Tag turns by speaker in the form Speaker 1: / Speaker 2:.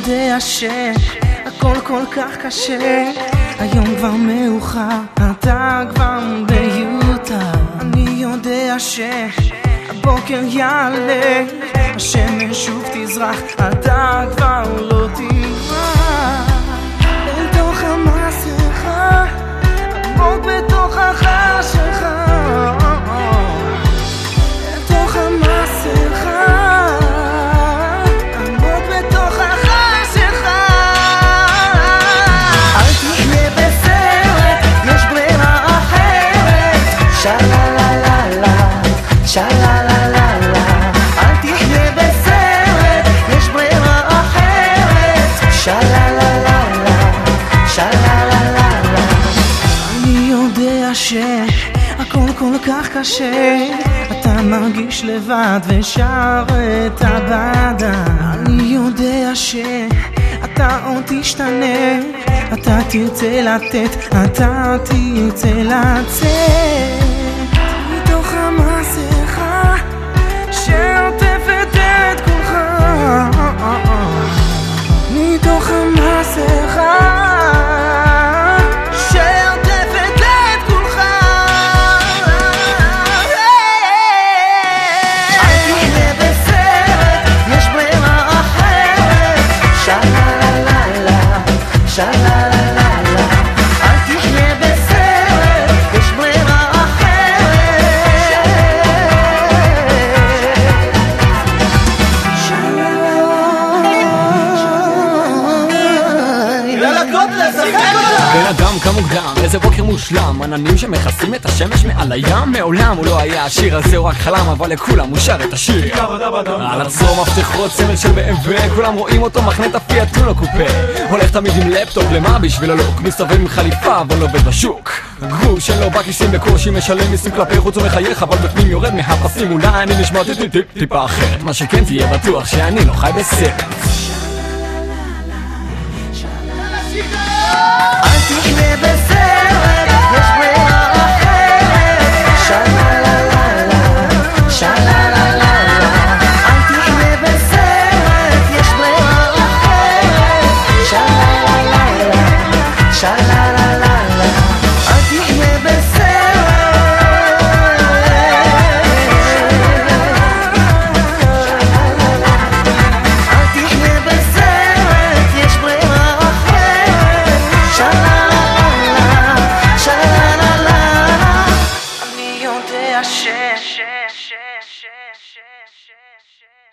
Speaker 1: יודע שהכל כל כך קשה, היום כבר מאוחר, אתה כבר ביוטה. אני יודע שהבוקר יעלה, השמש שוב תזרח, אתה כבר לא תברח. אל תוך המסכה, עמוק בתוך החשכה, אל תוך המסכה, עמוק בתוך החשכה. אל תחיה בסרט, יש ברירה אחרת. שללללה, שללללה. אל תחיה בסרט, יש ברירה אחרת. שללללה, שללללה. אני יודע שהכל כל כך קשה, אתה מרגיש לבד ושר את הבדה. אני יודע שאתה עוד תשתנה, אתה תרצה לתת, אתה תרצה לצאת מתוך המסכה שעוטפת את כולך, מתוך המסכה שעוטפת את כולך. אל תהיה בסרט, יש ברירה אחרת. שללללה, שללללה. אל תהיה בסרט, יש ברירה אחרת.
Speaker 2: בן אדם כמוקדם, איזה בוקר מושלם, עננים שמכסים את השמש מעל הים. מעולם הוא לא היה השיר הזה, הוא רק חלם, אבל לכולם הוא שר את השיר. על עצמו מפתחות סמל של BMW, כולם רואים אותו מחנה את הפיאט טונו קופה. הולך תמיד עם לפטופ, למה? בשביל הלוק. מסתובב עם חליפה, אבל לא עובד בשוק. גרוש שלו בכיסים בקושי משלם מיסים כלפי חוץ ומחייך, אבל בפנים יורד מהפסים. אולי אני נשמע טיפה אחרת, מה שכן תהיה בטוח שאני לא חי בסרט.
Speaker 1: אל תחיה בסרט, יש ברירה אחרת. שללללה, שללללה. אל תחיה בסרט, יש ברירה אחרת. שללללה, שללללה. אל תחיה בסרט, אל תחיה בסרט, יש ברירה אחרת. שללללה, שללללה. אני יודע